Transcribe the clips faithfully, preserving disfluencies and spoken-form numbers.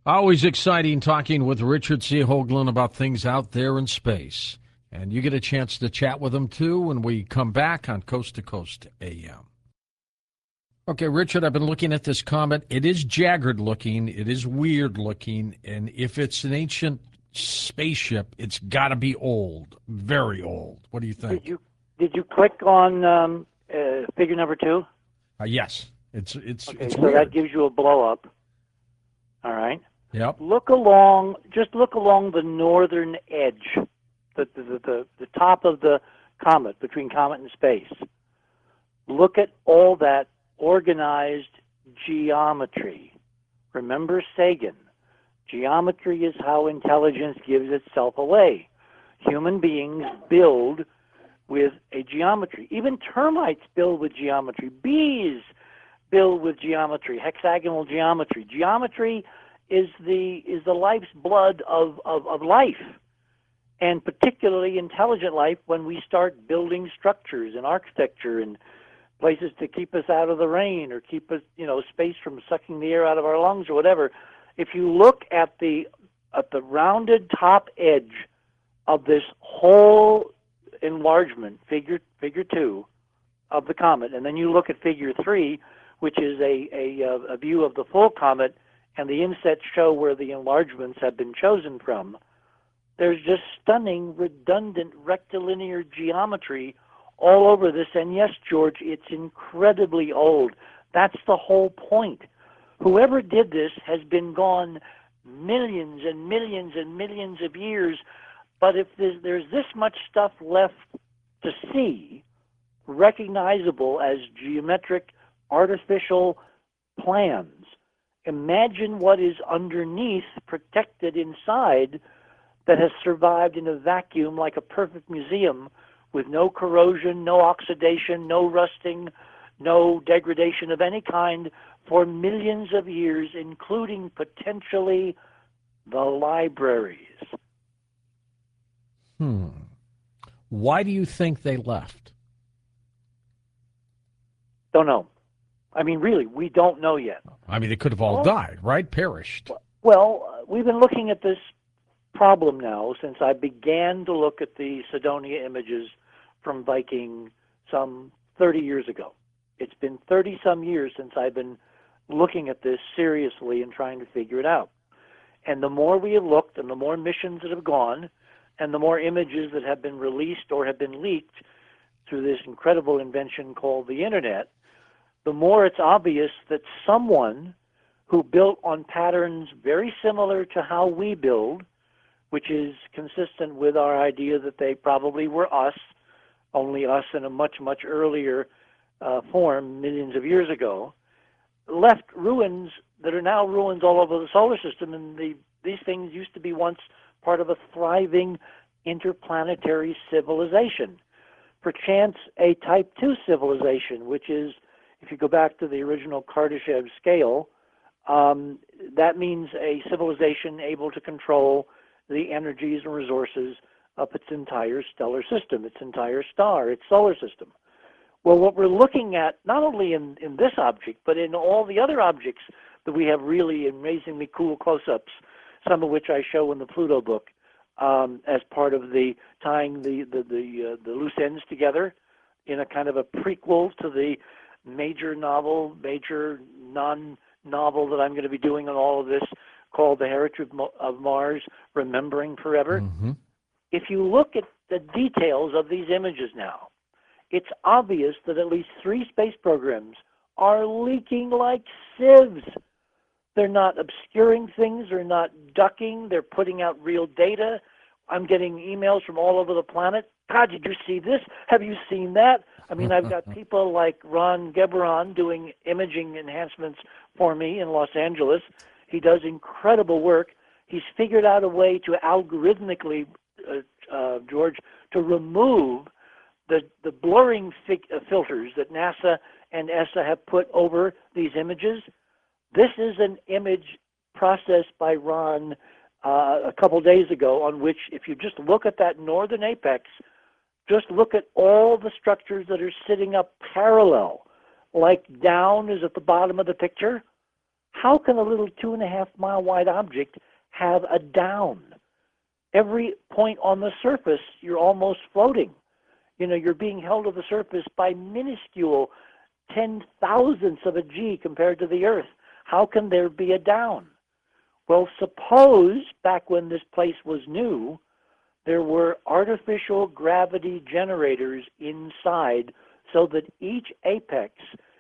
Always exciting talking with Richard C. Hoagland about things out there in space. And you get a chance to chat with him too when we come back on Coast to Coast A M. Okay, Richard, I've been looking at this comet. It is jagged looking, it is weird looking, and if it's an ancient spaceship, it's got to be old, very old. What do you think? Did you did you click on um, uh, figure number two? Uh, yes, it's it's Okay, it's so weird. that gives you a blow up. All right. Yep. Look along, just look along the northern edge, the the the, the top of the comet, between comet and space. Look at all that organized geometry. Remember Sagan. Geometry is how intelligence gives itself away. Human beings build with a geometry. Even termites build with geometry. Bees build with geometry, hexagonal geometry. Geometry is the is the life's blood of, of, of life, and particularly intelligent life when we start building structures and architecture and places to keep us out of the rain or keep us, you know, space from sucking the air out of our lungs or whatever. If you look at the at the rounded top edge of this whole enlargement, figure figure two of the comet, and then you look at figure three, which is a a, a view of the full comet, and the insets show where the enlargements have been chosen from. There's just stunning, redundant, rectilinear geometry all over this. And yes, George, it's incredibly old. That's the whole point. Whoever did this has been gone millions and millions and millions of years. But if there's, there's this much stuff left to see, recognizable as geometric, artificial plans, imagine what is underneath, protected inside, that has survived in a vacuum like a perfect museum with no corrosion, no oxidation, no rusting, no degradation of any kind for millions of years, including potentially the libraries. Hmm. Why do you think they left? Don't know. I mean, really, we don't know yet. I mean, they could have all Well, died, right? Perished. Well, uh, we've been looking at this problem now since I began to look at the Cydonia images from Viking some thirty years ago. It's been thirty some years since I've been looking at this seriously and trying to figure it out. And the more we have looked and the more missions that have gone and the more images that have been released or have been leaked through this incredible invention called the internet, the more it's obvious that someone who built on patterns very similar to how we build, which is consistent with our idea that they probably were us, only us in a much, much earlier uh, form millions of years ago, left ruins that are now ruins all over the solar system. And the, these things used to be once part of a thriving interplanetary civilization. Perchance a type two civilization, which is, if you go back to the original Kardashev scale, um, that means a civilization able to control the energies and resources of its entire stellar system, its entire star, its solar system. Well, what we're looking at, not only in, in this object, but in all the other objects that we have really amazingly cool close-ups, some of which I show in the Pluto book, um, as part of the tying the, the, the, uh, the loose ends together in a kind of a prequel to the major novel, major non-novel that I'm going to be doing on all of this, called The Heritage of Mars, Remembering Forever. Mm-hmm. If you look at the details of these images now, it's obvious that at least three space programs are leaking like sieves. They're not obscuring things, they're not ducking, they're putting out real data. I'm getting emails from all over the planet. God, did you see this? Have you seen that? I mean, I've got people like Ron Geberon doing imaging enhancements for me in Los Angeles. He does incredible work. He's figured out a way to algorithmically, uh, uh, George, to remove the, the blurring fi- uh, filters that NASA and E S A have put over these images. This is an image processed by Ron uh, a couple days ago, on which, if you just look at that northern apex, just look at all the structures that are sitting up parallel, like down is at the bottom of the picture. How can a little two and a half mile wide object have a down? Every point on the surface, you're almost floating. You know, you're being held to the surface by minuscule ten thousandths of a G compared to the Earth. How can there be a down? Well, suppose back when this place was new, there were artificial gravity generators inside so that each apex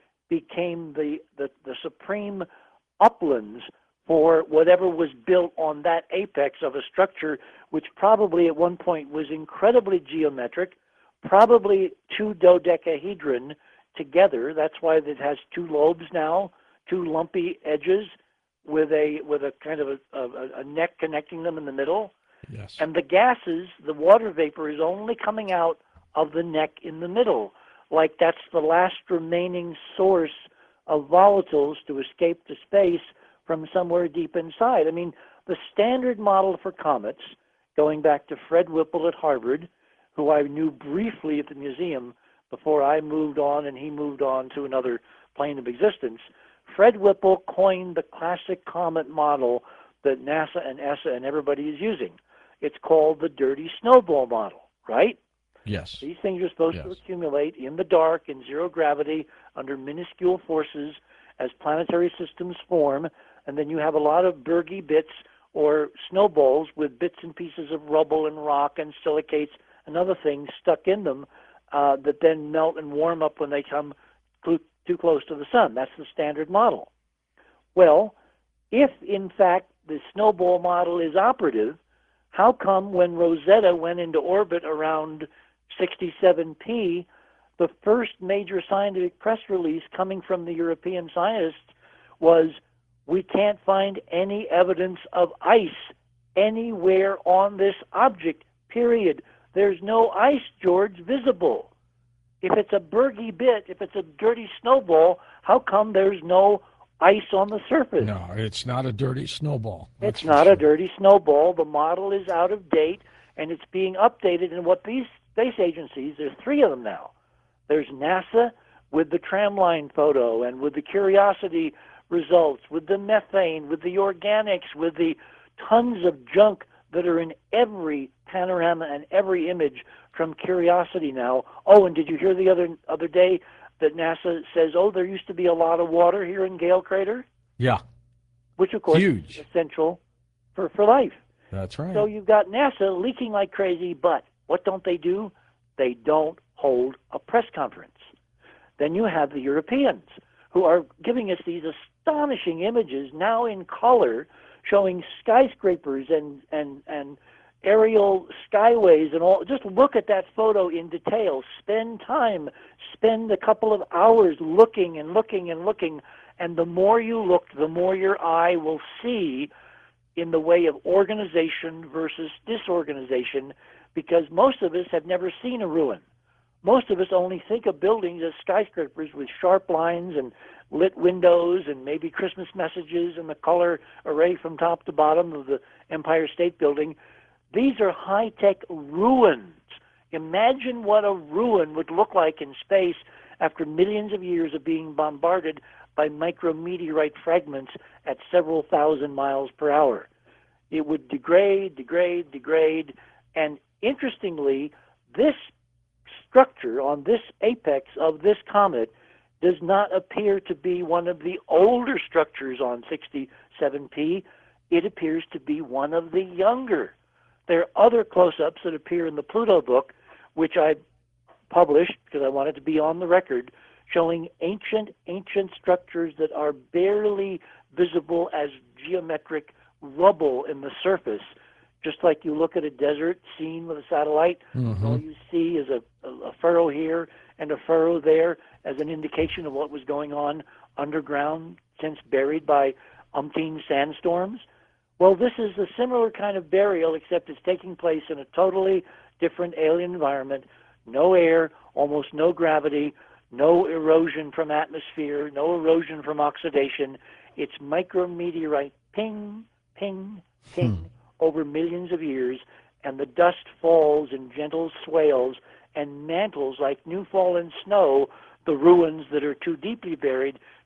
became the, the, the supreme uplands for whatever was built on that apex of a structure which probably at one point was incredibly geometric, probably two dodecahedron together. That's why it has two lobes now, two lumpy edges with a with a kind of a, a, a neck connecting them in the middle. Yes. And the gases, the water vapor is only coming out of the neck in the middle, like that's the last remaining source of volatiles to escape to space from somewhere deep inside. I mean, the standard model for comets, going back to Fred Whipple at Harvard, who I knew briefly at the museum before I moved on and he moved on to another plane of existence, Fred Whipple coined the classic comet model that NASA and E S A and everybody is using. It's called the dirty snowball model, right? Yes. These things are supposed yes. to accumulate in the dark in zero gravity under minuscule forces as planetary systems form, and then you have a lot of Bergy bits or snowballs with bits and pieces of rubble and rock and silicates and other things stuck in them uh, that then melt and warm up when they come cl- too close to the sun. That's the standard model. Well, if in fact the snowball model is operative, how come when Rosetta went into orbit around sixty-seven P, the first major scientific press release coming from the European scientists was, we can't find any evidence of ice anywhere on this object, period. There's no ice, George, visible. If it's a Bergy bit, if it's a dirty snowball, how come there's no ice on the surface? No, it's not a dirty snowball. It's not sure. a dirty snowball. The model is out of date, and it's being updated. And what these space agencies, there's three of them now. There's NASA with the tramline photo and with the Curiosity results, with the methane, with the organics, with the tons of junk that are in every panorama and every image from Curiosity now. Oh, and did you hear the other other day that NASA says, oh, there used to be a lot of water here in Gale Crater? Yeah. Which, of course, Huge. is essential for, for life. That's right. So you've got NASA leaking like crazy, but what don't they do? They don't hold a press conference. Then you have the Europeans, who are giving us these astonishing images now in color, showing skyscrapers and, and, and aerial skyways and all. Just look at that photo in detail. Spend time, spend a couple of hours looking and looking and looking, and the more you look, the more your eye will see in the way of organization versus disorganization, because most of us have never seen a ruin. Most of us only think of buildings as skyscrapers with sharp lines and lit windows and maybe Christmas messages and the color array from top to bottom of the Empire State Building. These are high-tech ruins. Imagine what a ruin would look like in space after millions of years of being bombarded by micrometeorite fragments at several thousand miles per hour. It would degrade, degrade, degrade, and interestingly, this structure on this apex of this comet does not appear to be one of the older structures on sixty-seven P. It appears to be one of the younger. There are other close-ups that appear in the Pluto book, which I published because I wanted to be on the record, showing ancient, ancient structures that are barely visible as geometric rubble in the surface. Just like you look at a desert scene with a satellite, mm-hmm. all you see is a, a, a furrow here and a furrow there as an indication of what was going on underground, since buried by umpteen sandstorms. Well, this is a similar kind of burial, except it's taking place in a totally different alien environment. No air, almost no gravity, no erosion from atmosphere, no erosion from oxidation. It's micrometeorite ping, ping, ping hmm. over millions of years, and the dust falls in gentle swales and mantles like new fallen snow, the ruins that are too deeply buried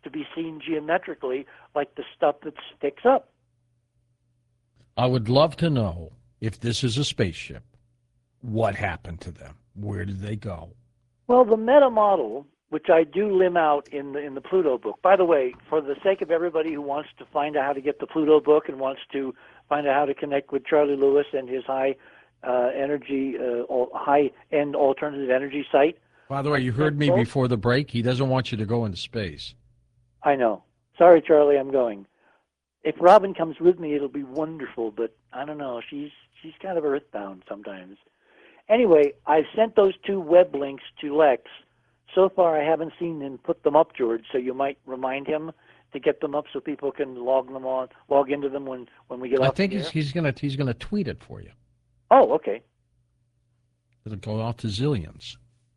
to be seen geometrically like the stuff that sticks up. I would love to know, if this is a spaceship, what happened to them? Where did they go? Well, the meta model, which I do limb out in the in the Pluto book. By the way, for the sake of everybody who wants to find out how to get the Pluto book and wants to find out how to connect with Charlie Lewis and his high uh, energy, uh, high end alternative energy site. By the way, you heard me before the break. He doesn't want you to go into space. I know. Sorry, Charlie, I'm going. If Robin comes with me, it'll be wonderful, but I don't know. She's she's kind of earthbound sometimes. Anyway, I've sent those two web links to Lex. So far, I haven't seen him put them up, George, so you might remind him to get them up so people can log them on, log into them when, when we get I off think the he's, air. he's going to he's gonna tweet it for you. Oh, okay. It'll go out to zillions.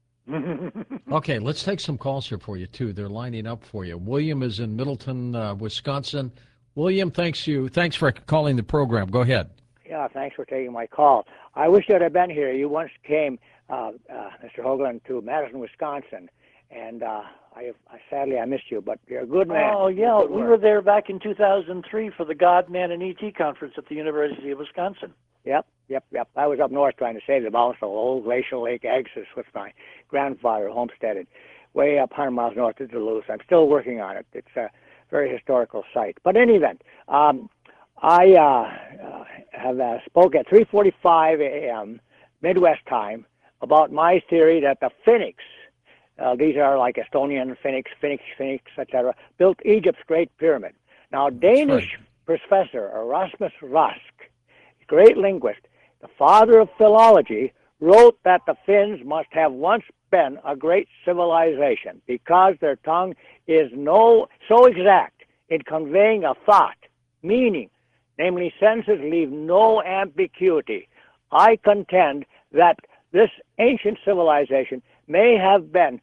Okay, let's take some calls here for you, too. They're lining up for you. William is in Middleton, uh, Wisconsin. William, thanks you. Thanks for calling the program. Go ahead. Yeah, thanks for taking my call. I wish you'd have been here. You once came, uh, uh, Mister Hoagland, to Madison, Wisconsin, and uh, I, I sadly I missed you, but you're a good man. Oh, yeah, Good we work. were there back in two thousand three for the God, Man, and E T conference at the University of Wisconsin. Yep, yep, yep. I was up north trying to save the balance of old Glacial Lake Agassiz with my grandfather homesteaded way up one hundred miles north of Duluth. I'm still working on it. It's a very historical site. But in any event, um, I uh, uh, have uh, spoke at three forty-five a.m. Midwest time about my theory that the Phoenix, uh, these are like Estonian Phoenix, Phoenix, Phoenix, et cetera, built Egypt's Great Pyramid. Now, Danish right. professor Erasmus Rusk, great linguist, the father of philology, wrote that the Finns must have once been a great civilization because their tongue is no so exact in conveying a thought, meaning, namely sentences leave no ambiguity. I contend that this ancient civilization may have been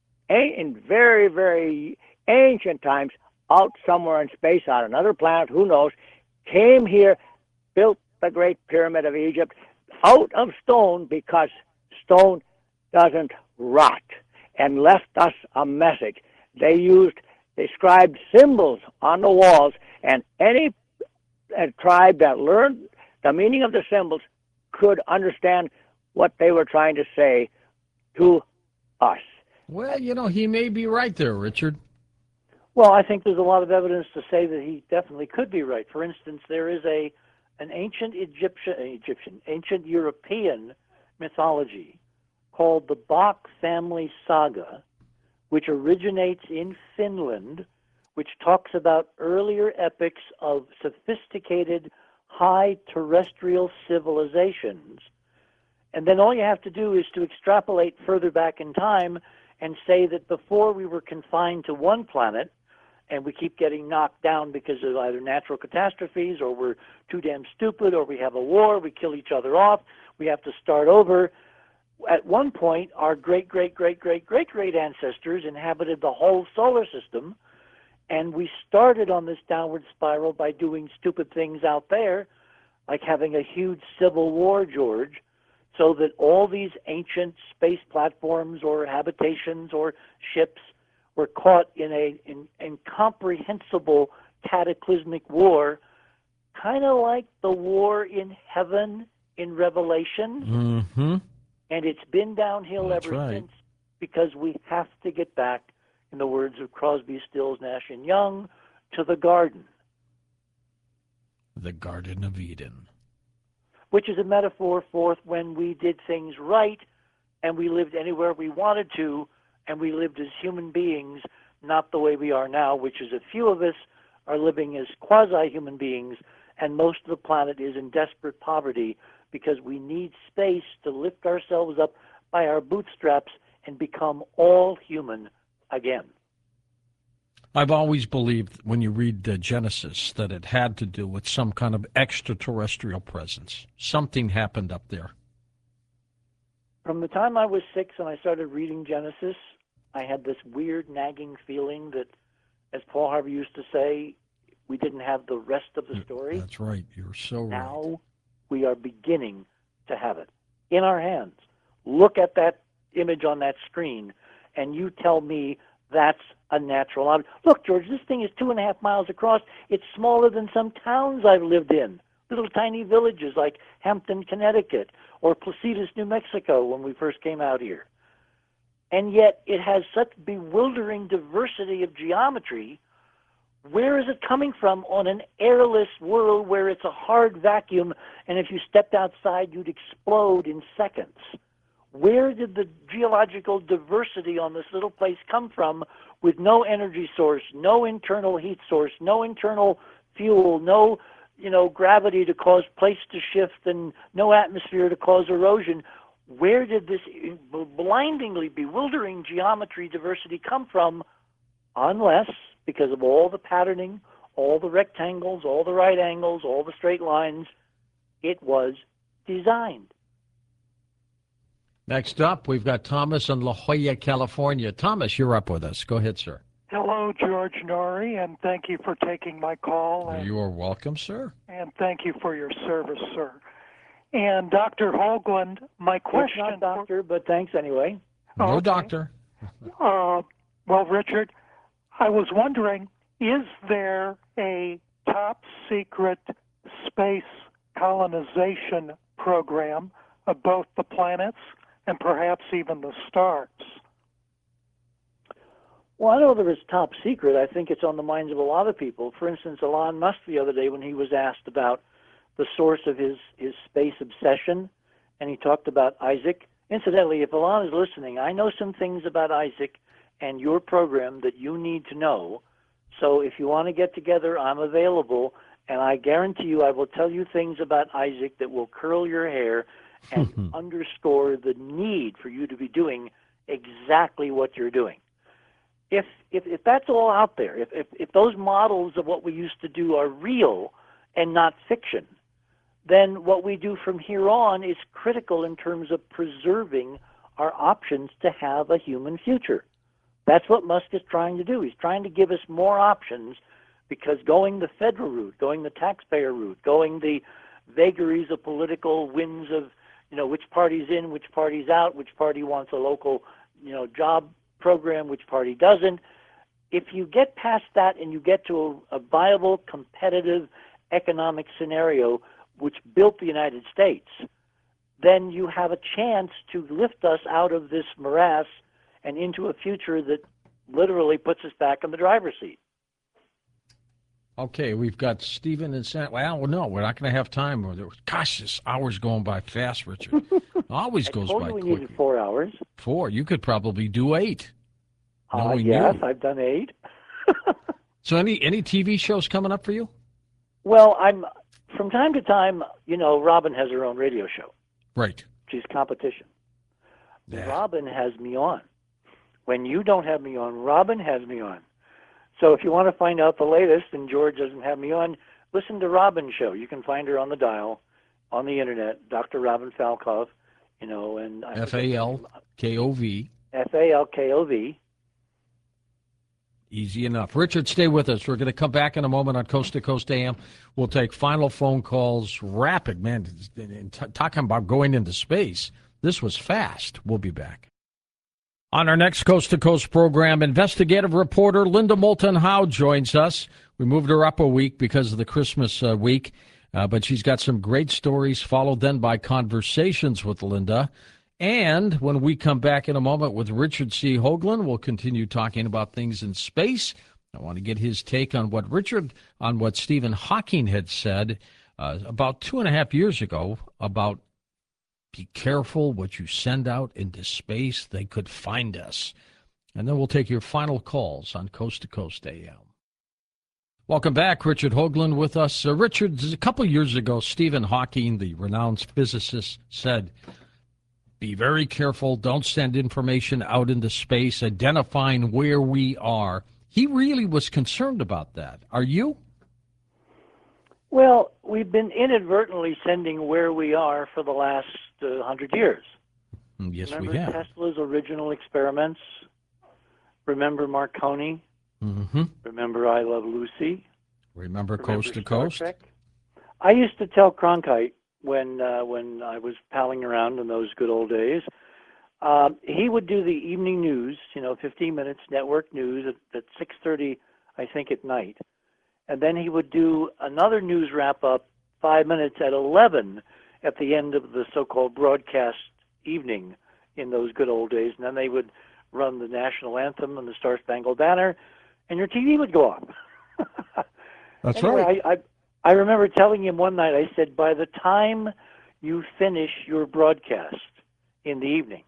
in very, very ancient times out somewhere in space on another planet, who knows, came here, built the Great Pyramid of Egypt out of stone because stone doesn't rot, and left us a message. They used, they scribed symbols on the walls, and any uh, tribe that learned the meaning of the symbols could understand what they were trying to say to us. Well, you know, he may be right there, Richard. Well, I think there's a lot of evidence to say that he definitely could be right. For instance, there is a an ancient Egyptian, Egyptian, ancient European mythology called the Bach family saga, which originates in Finland, which talks about earlier epics of sophisticated high terrestrial civilizations. And then all you have to do is to extrapolate further back in time and say that before we were confined to one planet, and we keep getting knocked down because of either natural catastrophes or we're too damn stupid or we have a war, we kill each other off, we have to start over. At one point, our great, great, great, great, great, great ancestors inhabited the whole solar system, and we started on this downward spiral by doing stupid things out there, like having a huge civil war, George, so that all these ancient space platforms or habitations or ships were caught in a in, incomprehensible cataclysmic war, kind of like the war in heaven in Revelation. Mm-hmm. And it's been downhill That's ever right. since because we have to get back, in the words of Crosby, Stills, Nash and Young, to the garden. The Garden of Eden. Which is a metaphor for when we did things right and we lived anywhere we wanted to, and we lived as human beings, not the way we are now, which is a few of us are living as quasi-human beings, and most of the planet is in desperate poverty because we need space to lift ourselves up by our bootstraps and become all human again. I've always believed when you read uh, Genesis that it had to do with some kind of extraterrestrial presence. Something happened up there. From the time I was six and I started reading Genesis, I had this weird nagging feeling that, as Paul Harvey used to say, we didn't have the rest of the story. That's right. You're so right. Now we are beginning to have it in our hands. Look at that image on that screen, and you tell me that's a natural object. Look, George, this thing is two and a half miles across. It's smaller than some towns I've lived in, little tiny villages like Hampton, Connecticut, or Placitas, New Mexico, when we first came out here. And yet it has such bewildering diversity of geometry. Where is it coming from on an airless world where it's a hard vacuum, and if you stepped outside, you'd explode in seconds? Where did the geological diversity on this little place come from with no energy source, no internal heat source, no internal fuel, no, you know, gravity to cause place to shift, and no atmosphere to cause erosion? Where did this blindingly bewildering geometry diversity come from, unless, because of all the patterning, all the rectangles, all the right angles, all the straight lines, it was designed? Next up, we've got Thomas in La Jolla, California. Thomas, you're up with us. Go ahead, sir. Hello, George Norrie, and thank you for taking my call. And, you are welcome, sir. And thank you for your service, sir. And Doctor Hoagland, my question... It's not doctor, for, but thanks anyway. No okay. doctor. uh, well, Richard, I was wondering, is there a top-secret space colonization program of both the planets and perhaps even the stars? Well, I know that it's top secret. I think it's on the minds of a lot of people. For instance, Elon Musk the other day, when he was asked about the source of his, his space obsession, and he talked about Isaac. Incidentally, if Elon is listening, I know some things about Isaac and your program that you need to know. So if you want to get together, I'm available, and I guarantee you I will tell you things about Isaac that will curl your hair and underscore the need for you to be doing exactly what you're doing. If, if, if that's all out there, if, if, if those models of what we used to do are real and not fiction, then what we do from here on is critical in terms of preserving our options to have a human future. That's what Musk is trying to do. He's trying to give us more options, because going the federal route, going the taxpayer route, going the vagaries of political winds of, you know, which party's in, which party's out, which party wants a local, you know, job program, which party doesn't. If you get past that and you get to a, a viable, competitive economic scenario which built the United States, then you have a chance to lift us out of this morass and into a future that literally puts us back in the driver's seat. Okay, we've got Stephen in San... Well, no, we're not going to have time. Gosh, this hour's going by fast, Richard. Always goes I told by you we quickly. needed four hours. Four. You could probably do eight. Uh, yes, you. I've done eight. So any any T V shows coming up for you? Well, I'm from time to time, you know, Robin has her own radio show. Right. She's competition. Yeah. Robin has me on. When you don't have me on, Robin has me on. So if you want to find out the latest and George doesn't have me on, listen to Robin's show. You can find her on the dial, on the internet, Doctor Robin Falkov, you know, and F A L K O V. F A L K O V. Easy enough. Richard, stay with us. We're going to come back in a moment on Coast to Coast A M. We'll take final phone calls. Rapid, man. Talking about going into space, this was fast. We'll be back. On our next Coast to Coast program, investigative reporter Linda Moulton Howe joins us. We moved her up a week because of the Christmas uh, week, uh, but she's got some great stories, followed then by conversations with Linda. And when we come back in a moment with Richard C. Hoagland, we'll continue talking about things in space. I want to get his take on what Richard, on what Stephen Hawking had said uh, about two and a half years ago about be careful what you send out into space. They could find us. And then we'll take your final calls on Coast to Coast A M. Welcome back. Richard Hoagland with us. Uh, Richard, a couple years ago, Stephen Hawking, the renowned physicist, said, be very careful. Don't send information out into space identifying where we are. He really was concerned about that. Are you? Well, we've been inadvertently sending where we are for the last uh, hundred years. Yes, Remember we have. Tesla's original experiments? Remember Marconi? Mm-hmm. Remember I Love Lucy? Remember, Remember Coast to Star Coast? Trek? I used to tell Cronkite when uh, when I was palling around in those good old days, Um, he would do the evening news, you know, fifteen minutes network news at, at six thirty, I think, at night. And then he would do another news wrap-up, five minutes at eleven at the end of the so-called broadcast evening in those good old days. And then they would run the national anthem and the Star Spangled Banner, and your T V would go off. That's anyway, right. I, I, I remember telling him one night, I said, by the time you finish your broadcast in the evening,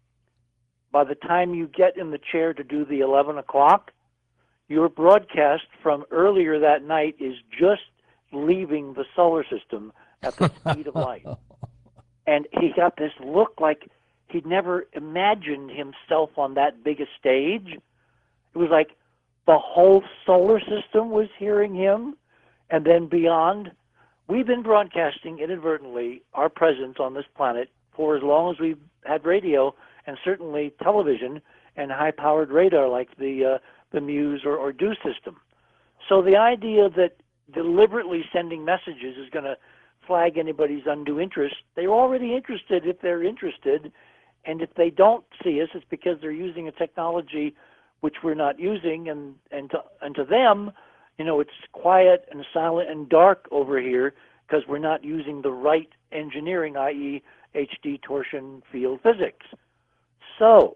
by the time you get in the chair to do the eleven o'clock, your broadcast from earlier that night is just leaving the solar system at the speed of light. And he got this look like he'd never imagined himself on that big a stage. It was like the whole solar system was hearing him, and then beyond. We've been broadcasting inadvertently our presence on this planet for as long as we've had radio, and certainly television and high-powered radar like the uh, the Muse or, or DEW system. So the idea that deliberately sending messages is going to flag anybody's undue interest, they're already interested if they're interested, and if they don't see us, it's because they're using a technology which we're not using, and, and, to, and to them, you know, it's quiet and silent and dark over here because we're not using the right engineering, that is H D torsion field physics. So,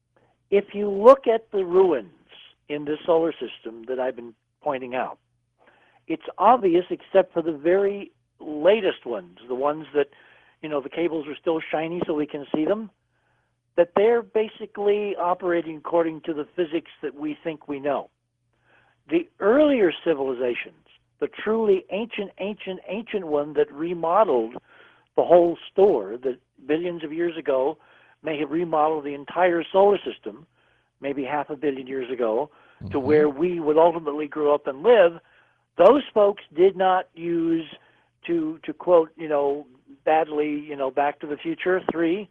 if you look at the ruins in the solar system that I've been pointing out, it's obvious except for the very latest ones, the ones that, you know, the cables are still shiny so we can see them, that they're basically operating according to the physics that we think we know. The earlier civilizations, the truly ancient, ancient, ancient one that remodeled the whole store, that billions of years ago may have remodeled the entire solar system, maybe half a billion years ago, to Mhm. where we would ultimately grow up and live, those folks did not use, to to quote, you know, badly, you know, Back to the Future three,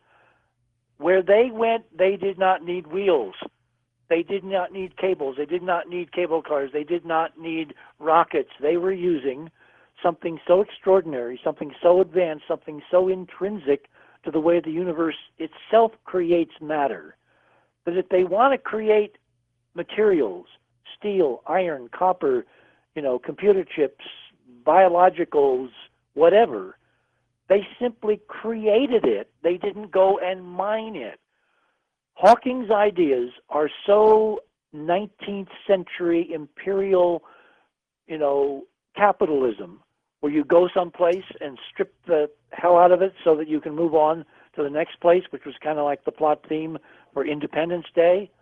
where they went, they did not need wheels. They did not need cables. They did not need cable cars. They did not need rockets. They were using something so extraordinary, something so advanced, something so intrinsic to the way the universe itself creates matter, that if they want to create materials, steel, iron, copper, you know, computer chips, biologicals, whatever, they simply created it. They didn't go and mine it. Hawking's ideas are so nineteenth century imperial, you know, capitalism, where you go someplace and strip the hell out of it so that you can move on to the next place, which was kind of like the plot theme for Independence Day.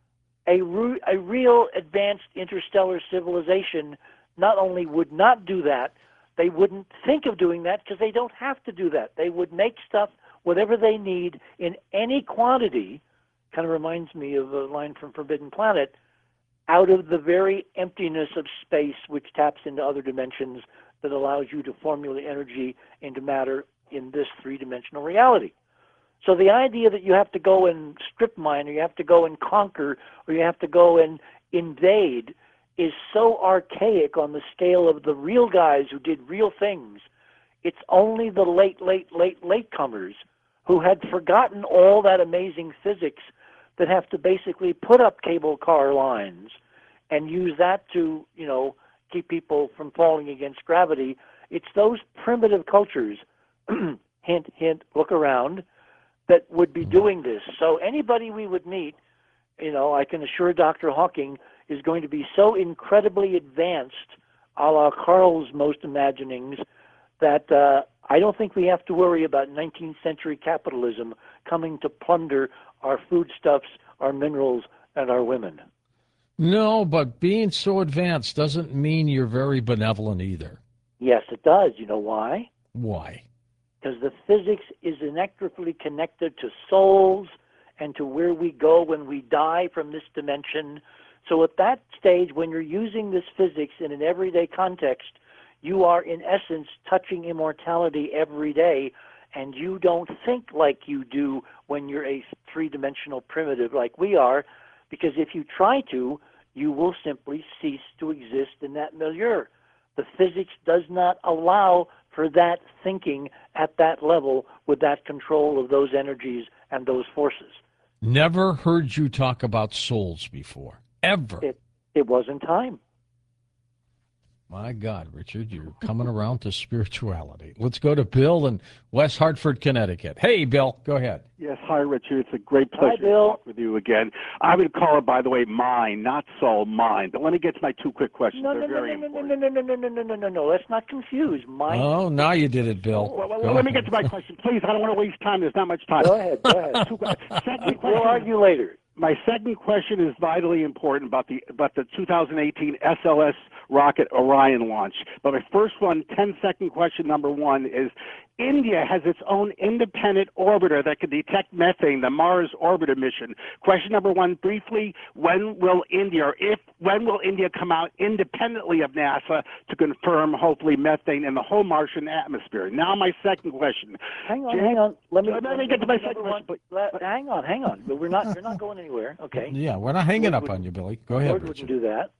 A, re- a real advanced interstellar civilization not only would not do that, they wouldn't think of doing that because they don't have to do that. They would make stuff, whatever they need, in any quantity. Kind of reminds me of a line from Forbidden Planet, out of the very emptiness of space, which taps into other dimensions that allows you to formulate energy into matter in this three-dimensional reality. So the idea that you have to go and strip mine, or you have to go and conquer, or you have to go and invade is so archaic on the scale of the real guys who did real things. It's only the late, late, late, latecomers who had forgotten all that amazing physics that have to basically put up cable car lines and use that to, you know, keep people from falling against gravity. It's those primitive cultures, hint, hint, look around, that would be doing this. So anybody we would meet, you know, I can assure Doctor Hawking, is going to be so incredibly advanced, a la Carl's most imaginings, that uh, I don't think we have to worry about nineteenth century capitalism coming to plunder our foodstuffs, our minerals, and our women. No, but being so advanced doesn't mean you're very benevolent either. Yes, it does. You know why? Why? Because the physics is inextricably connected to souls and to where we go when we die from this dimension. So at that stage, when you're using this physics in an everyday context, you are in essence touching immortality every day, and you don't think like you do when you're a three-dimensional primitive like we are, because if you try to, you will simply cease to exist in that milieu. The physics does not allow for that thinking at that level with that control of those energies and those forces. Never heard you talk about souls before, ever. It, it wasn't time. My God, Richard, you're coming around to spirituality. Let's go to Bill in West Hartford, Connecticut. Hey, Bill, go ahead. Yes, hi, Richard. It's a great pleasure Hi, to Bill. talk with you again. I would call it, by the way, mind, not soul, mind. But let me get to my two quick questions. No, They're no, no, very no, no, important. no, no, no, no, no, no, no, no. Let's not confuse mind. Oh, now you did it, Bill. Well, well, Go let me ahead. get to my question, please. I don't want to waste time. There's not much time. Go ahead, go ahead. Two, second We'll question. argue later. My second question is vitally important about the about the two thousand eighteen S L S rocket Orion launch. But my first one, ten second question number one is, India has its own independent orbiter that can detect methane, the Mars orbiter mission. Question number one, briefly, when will India, or if, when will India come out independently of NASA to confirm, hopefully, methane in the whole Martian atmosphere? Now my second question. Hang on, Jim, hang on. Let me, let me get to my number second one. question. Let- hang on, hang on. But we're not. You're not going anywhere. Okay. Yeah, we're not hanging Lord up on you, Billy. Go ahead, Lord Richard. wouldn't do that.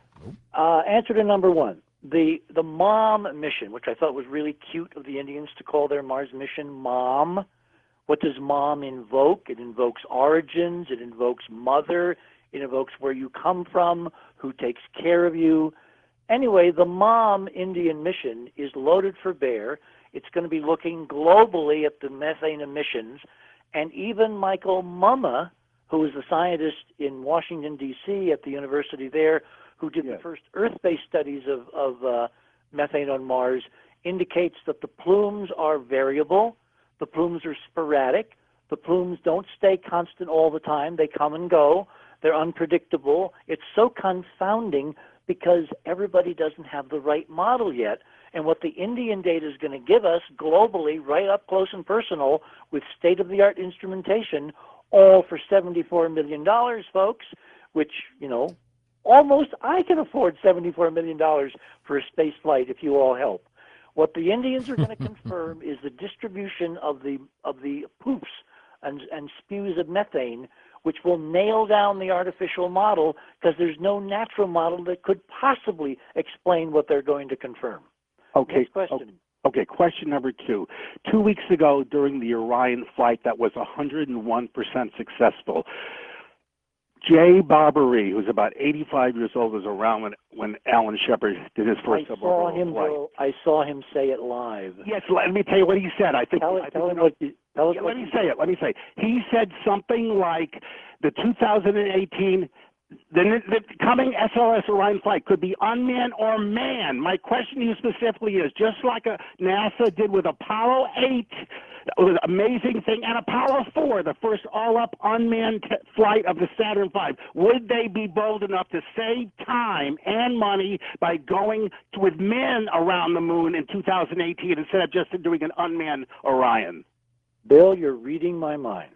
Uh, answer to number one. The the MOM mission, which I thought was really cute of the Indians to call their Mars mission MOM. What does MOM invoke? It invokes origins. It invokes mother. It invokes where you come from, who takes care of you. Anyway, the MOM Indian mission is loaded for bear. It's going to be looking globally at the methane emissions. And even Michael Mumma, who is a scientist in Washington, D C at the university there, who did Yes. the first Earth-based studies of, of uh, methane on Mars, indicates that the plumes are variable, the plumes are sporadic, the plumes don't stay constant all the time, they come and go, they're unpredictable. It's so confounding because everybody doesn't have the right model yet. And what the Indian data is going to give us globally, right up close and personal, with state-of-the-art instrumentation, all for seventy-four million dollars, folks, which, you know, almost I can afford seventy-four million dollars for a space flight if you all help. What the Indians are going to confirm is the distribution of the of the poops and, and spews of methane, which will nail down the artificial model because there's no natural model that could possibly explain what they're going to confirm. Okay. Next question. Okay, question number two. Two weeks ago during the Orion flight that was one hundred one percent successful, Jay Barbary, who's about eighty-five years old, was around when, when Alan Shepard did his first I saw suborbital him. flight. Bill, I saw him say it live. Yes, let me tell you what he said. I think. Tell, I it, think tell you him know- what you tell us Yeah, what let me you say it. Let me say. He said something like the two thousand eighteen, the, the coming S L S Orion flight could be unmanned or manned. My question to you specifically is, just like a NASA did with Apollo eight, it was an amazing thing, and Apollo four, the first all-up unmanned t- flight of the Saturn five, would they be bold enough to save time and money by going to, with men around the moon in two thousand eighteen instead of just doing an unmanned Orion? Bill, you're reading my mind.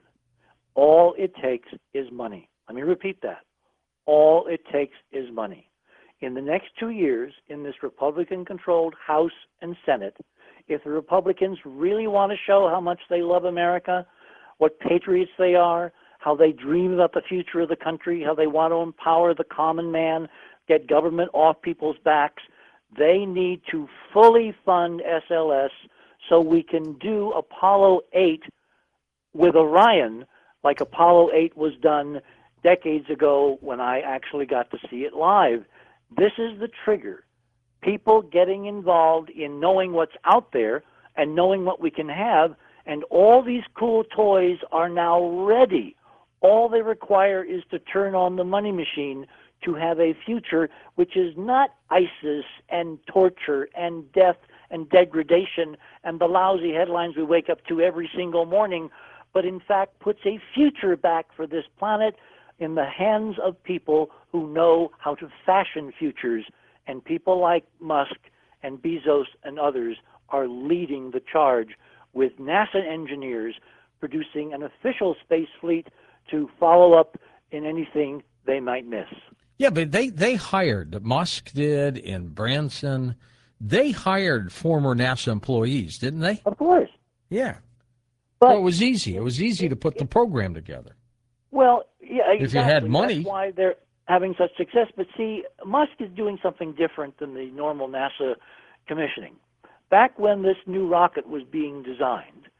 All it takes is money. Let me repeat that. All it takes is money. In the next two years, in this Republican-controlled House and Senate, if the Republicans really want to show how much they love America, what patriots they are, how they dream about the future of the country, how they want to empower the common man, get government off people's backs, they need to fully fund S L S so we can do Apollo eight with Orion like Apollo eight was done decades ago when I actually got to see it live. This is the trigger. People getting involved in knowing what's out there and knowing what we can have, and all these cool toys are now ready. All they require is to turn on the money machine to have a future which is not ISIS and torture and death and degradation and the lousy headlines we wake up to every single morning, but in fact puts a future back for this planet in the hands of people who know how to fashion futures. And people like Musk and Bezos and others are leading the charge with NASA engineers producing an official space fleet to follow up in anything they might miss. Yeah, but they, they hired, Musk did in Branson, they hired former NASA employees, didn't they? Of course. Yeah. But So it was easy. It was easy to put the program together. Well, yeah, exactly. If you had money. That's why they're having such success. But see, Musk is doing something different than the normal NASA commissioning. Back when this new rocket was being designed,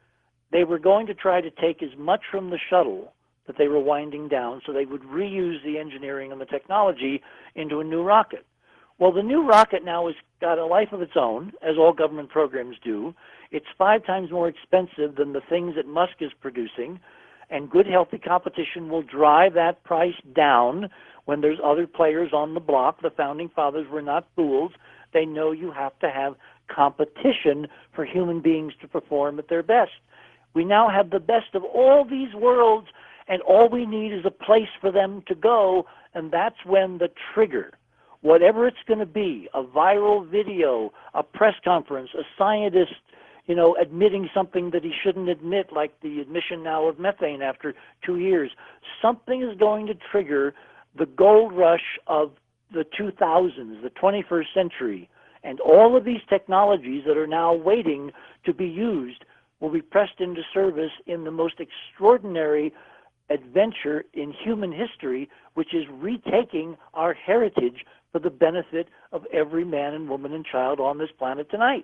they were going to try to take as much from the shuttle that they were winding down so they would reuse the engineering and the technology into a new rocket. Well, the new rocket now has got a life of its own, as all government programs do. It's five times more expensive than the things that Musk is producing, and good, healthy competition will drive that price down when there's other players on the block. The founding fathers were not fools. They know you have to have competition for human beings to perform at their best. We now have the best of all these worlds, and all we need is a place for them to go, and that's when the trigger, whatever it's going to be, a viral video, a press conference, a scientist, you know, admitting something that he shouldn't admit, like the admission now of methane after two years, something is going to trigger the gold rush of the two thousands, the twenty-first century, and all of these technologies that are now waiting to be used will be pressed into service in the most extraordinary adventure in human history, which is retaking our heritage for the benefit of every man and woman and child on this planet tonight.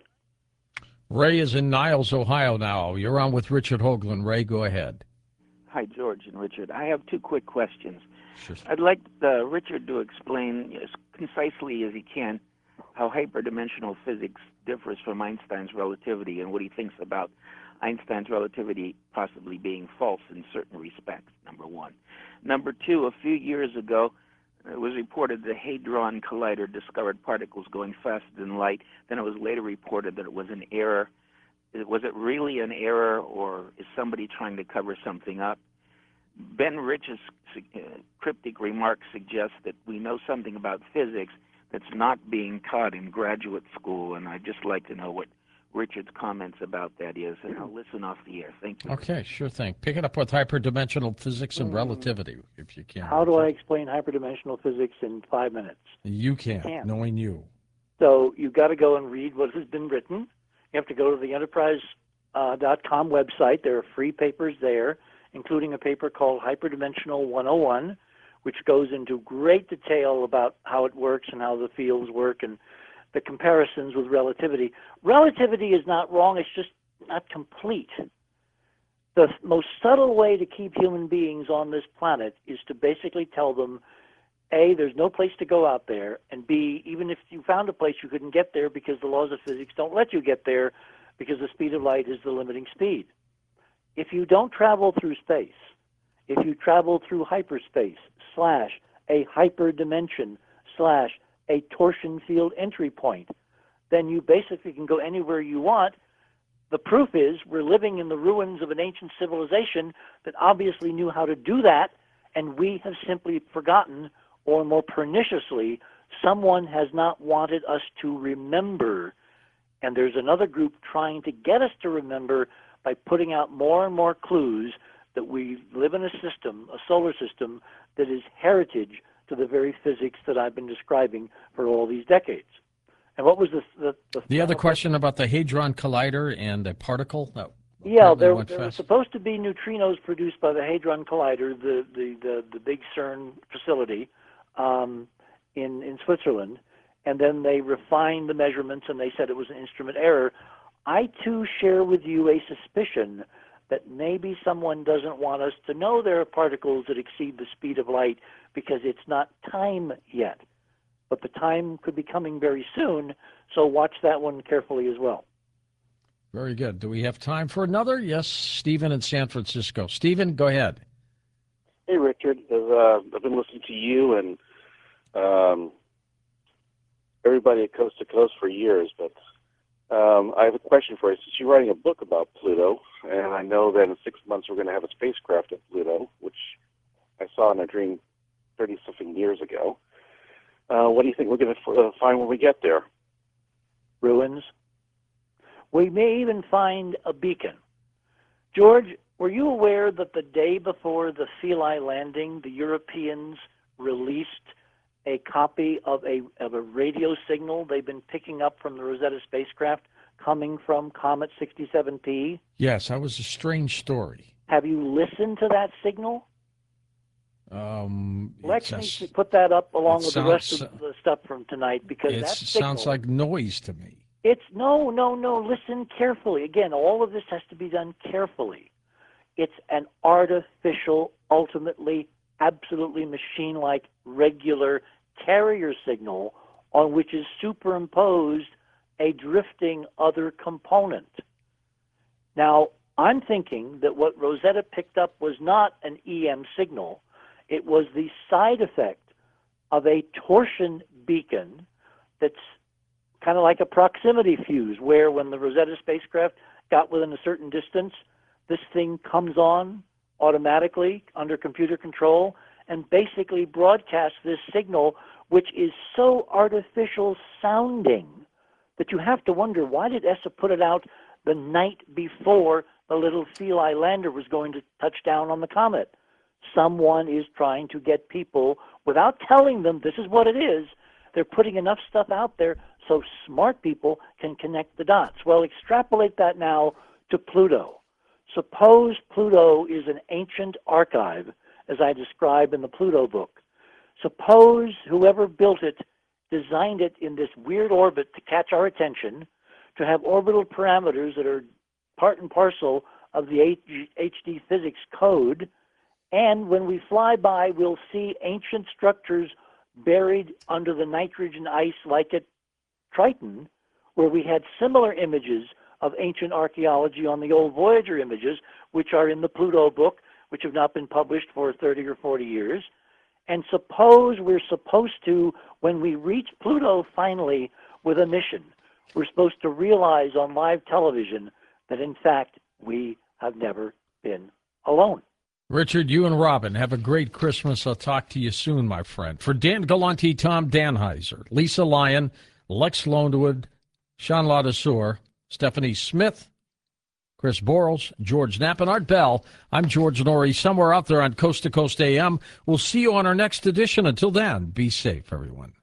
Ray is in Niles, Ohio now. You're on with Richard Hoagland. Ray, go ahead. Hi, George and Richard. I have two quick questions. Sure. I'd like uh, Richard to explain as concisely as he can how hyperdimensional physics differs from Einstein's relativity and what he thinks about Einstein's relativity possibly being false in certain respects, number one. Number two, a few years ago, it was reported the Hadron Collider discovered particles going faster than light. Then it was later reported that it was an error. Was it really an error, or is somebody trying to cover something up? Ben Rich's uh, cryptic remarks suggest that we know something about physics that's not being taught in graduate school, and I'd just like to know what Richard's comments about that is, and I'll listen off the air. Thank you. Okay, sure thing. Pick it up with hyperdimensional physics and relativity, if you can. How do I explain hyperdimensional physics in five minutes? You can, Can't. knowing you. So you've got to go and read what has been written. You have to go to the enterprise dot com website. There are free papers there, including a paper called Hyperdimensional one oh one, which goes into great detail about how it works and how the fields work and the comparisons with relativity. Relativity is not wrong, it's just not complete. The most subtle way to keep human beings on this planet is to basically tell them, A, there's no place to go out there, and B, even if you found a place, you couldn't get there because the laws of physics don't let you get there because the speed of light is the limiting speed. If you don't travel through space, if you travel through hyperspace slash a hyperdimension slash a torsion field entry point, then you basically can go anywhere you want. The proof is we're living in the ruins of an ancient civilization that obviously knew how to do that, and we have simply forgotten, or more perniciously, someone has not wanted us to remember. And there's another group trying to get us to remember by putting out more and more clues that we live in a system, a solar system, that is heritage to the very physics that I've been describing for all these decades. And what was the the, the, The other question about the Hadron Collider and the particle? That yeah, apparently there, went there were fast. supposed to be neutrinos produced by the Hadron Collider, the, the, the, the big CERN facility um, in, in Switzerland, and then they refined the measurements and they said it was an instrument error. I, too, share with you a suspicion that maybe someone doesn't want us to know there are particles that exceed the speed of light because it's not time yet. But the time could be coming very soon, so watch that one carefully as well. Very good. Do we have time for another? Yes, Stephen in San Francisco. Stephen, go ahead. Hey, Richard. I've, uh, I've been listening to you and um, everybody at Coast to Coast for years, but um, I have a question for you. Since you're writing a book about Pluto, and I know that in six months we're going to have a spacecraft at Pluto, which I saw in a dream thirty-something years ago, uh, what do you think we're going to uh, find when we get there? Ruins. We may even find a beacon. George, were you aware that the day before the Philae landing, the Europeans released a copy of a of a radio signal they've been picking up from the Rosetta spacecraft coming from Comet sixty-seven P? Yes, that was a strange story. Have you listened to that signal? Um, Lex it's- needs to put that up along it with the rest sounds- of the stuff from tonight because It that signal, sounds like noise to me. It's no, no, no. Listen carefully. Again, all of this has to be done carefully. It's an artificial, ultimately, absolutely machine-like, regular carrier signal on which is superimposed a drifting other component. Now, I'm thinking that what Rosetta picked up was not an E M signal. It was the side effect of a torsion beacon that's kind of like a proximity fuse, where when the Rosetta spacecraft got within a certain distance, this thing comes on automatically under computer control and basically broadcasts this signal, which is so artificial sounding that you have to wonder, why did E S A put it out the night before the little Philae lander was going to touch down on the comet? Someone is trying to get people, without telling them this is what it is, they're putting enough stuff out there so smart people can connect the dots. Well, extrapolate that now to Pluto. Suppose Pluto is an ancient archive, as I describe in the Pluto book. Suppose whoever built it designed it in this weird orbit to catch our attention, to have orbital parameters that are part and parcel of the H D physics code, and when we fly by, we'll see ancient structures buried under the nitrogen ice like at Triton, where we had similar images of ancient archaeology on the old Voyager images, which are in the Pluto book, which have not been published for thirty or forty years. And suppose we're supposed to, when we reach Pluto finally with a mission, we're supposed to realize on live television that, in fact, we have never been alone. Richard, you and Robin, have a great Christmas. I'll talk to you soon, my friend. For Dan Galante, Tom Danheiser, Lisa Lyon, Lex Lonewood, Sean Ladouceur, Stephanie Smith, Chris Borles, George Knapp, and Art Bell, I'm George Norrie, somewhere out there on Coast to Coast A M. We'll see you on our next edition. Until then, be safe, everyone.